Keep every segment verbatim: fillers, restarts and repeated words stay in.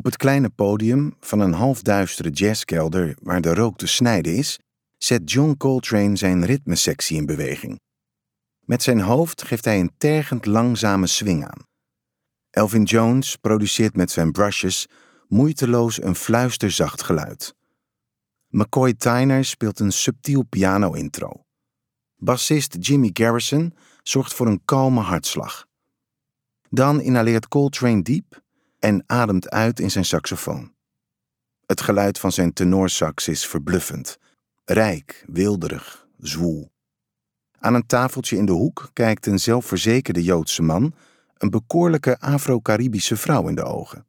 Op het kleine podium van een halfduistere jazzkelder waar de rook te snijden is, zet John Coltrane zijn ritmesectie in beweging. Met zijn hoofd geeft hij een tergend langzame swing aan. Elvin Jones produceert met zijn brushes moeiteloos een fluisterzacht geluid. McCoy Tyner speelt een subtiel piano-intro. Bassist Jimmy Garrison zorgt voor een kalme hartslag. Dan inhaleert Coltrane diep en ademt uit in zijn saxofoon. Het geluid van zijn tenorsax is verbluffend, rijk, weelderig, zwoel. Aan een tafeltje in de hoek kijkt een zelfverzekerde Joodse man een bekoorlijke Afro-Caribische vrouw in de ogen.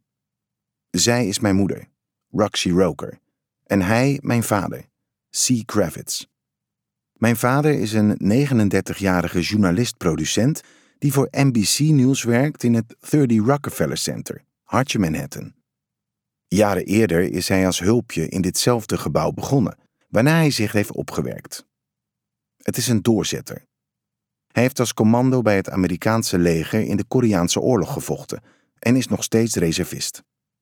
Zij is mijn moeder, Roxy Roker, en hij mijn vader, C. Kravitz. Mijn vader is een negenendertigjarige journalist-producent die voor N B C News werkt in het dertig Rockefeller Center, hartje Manhattan. Jaren eerder is hij als hulpje in ditzelfde gebouw begonnen, waarna hij zich heeft opgewerkt. Het is een doorzetter. Hij heeft als commando bij het Amerikaanse leger in de Koreaanse oorlog gevochten en is nog steeds reservist.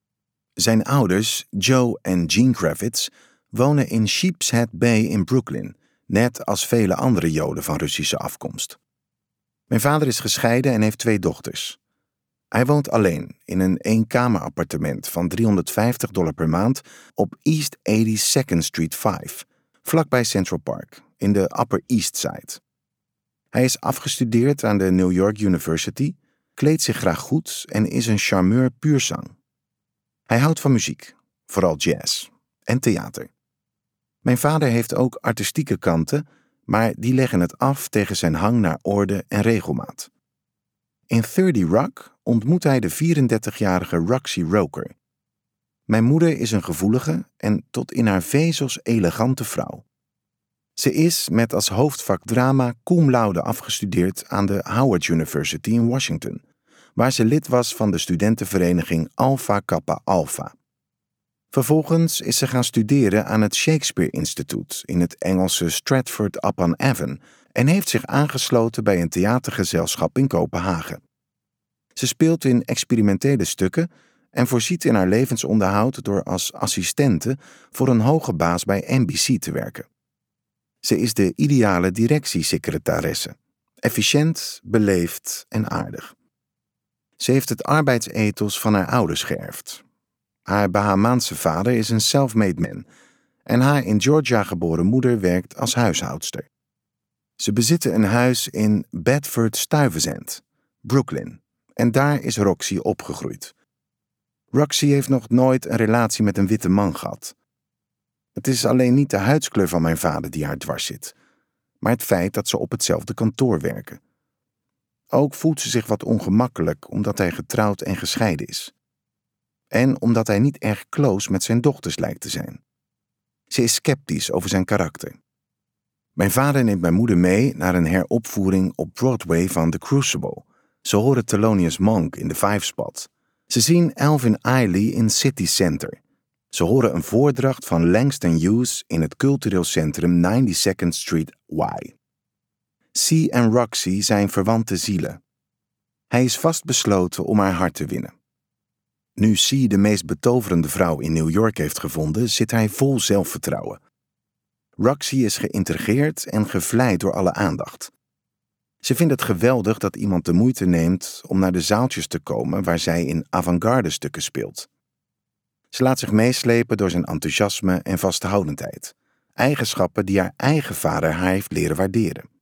Zijn ouders, Joe en Jean Kravitz, wonen in Sheepshead Bay in Brooklyn, net als vele andere Joden van Russische afkomst. Mijn vader is gescheiden en heeft twee dochters. Hij woont alleen in een eenkamerappartement van driehonderdvijftig dollar per maand op East eighty-second Street vijf, vlakbij Central Park, in de Upper East Side. Hij is afgestudeerd aan de New York University, kleedt zich graag goed en is een charmeur puur zang. Hij houdt van muziek, vooral jazz, en theater. Mijn vader heeft ook artistieke kanten, maar die leggen het af tegen zijn hang naar orde en regelmaat. In dertig Rock ontmoet hij de vierendertigjarige Roxy Roker. Mijn moeder is een gevoelige en tot in haar vezels elegante vrouw. Ze is met als hoofdvak drama cum laude afgestudeerd aan de Howard University in Washington, waar ze lid was van de studentenvereniging Alpha Kappa Alpha. Vervolgens is ze gaan studeren aan het Shakespeare Instituut in het Engelse Stratford-upon-Avon en heeft zich aangesloten bij een theatergezelschap in Kopenhagen. Ze speelt in experimentele stukken en voorziet in haar levensonderhoud door als assistente voor een hoge baas bij N B C te werken. Ze is de ideale directiesecretaresse, efficiënt, beleefd en aardig. Ze heeft het arbeidsethos van haar ouders geërfd. Haar Bahamaanse vader is een self-made man en haar in Georgia geboren moeder werkt als huishoudster. Ze bezitten een huis in Bedford-Stuyvesant, Brooklyn, en daar is Roxy opgegroeid. Roxy heeft nog nooit een relatie met een witte man gehad. Het is alleen niet de huidskleur van mijn vader die haar dwars zit, maar het feit dat ze op hetzelfde kantoor werken. Ook voelt ze zich wat ongemakkelijk omdat hij getrouwd en gescheiden is. En omdat hij niet erg close met zijn dochters lijkt te zijn. Ze is sceptisch over zijn karakter. Mijn vader neemt mijn moeder mee naar een heropvoering op Broadway van The Crucible. Ze horen Thelonious Monk in de Five Spot. Ze zien Alvin Ailey in City Center. Ze horen een voordracht van Langston Hughes in het cultureel centrum ninety-second Street Y. C en Roxy zijn verwante zielen. Hij is vastbesloten om haar hart te winnen. Nu C de meest betoverende vrouw in New York heeft gevonden, zit hij vol zelfvertrouwen. Roxy is geïntrigeerd en gevleid door alle aandacht. Ze vindt het geweldig dat iemand de moeite neemt om naar de zaaltjes te komen waar zij in avant-garde stukken speelt. Ze laat zich meeslepen door zijn enthousiasme en vasthoudendheid, eigenschappen die haar eigen vader haar heeft leren waarderen.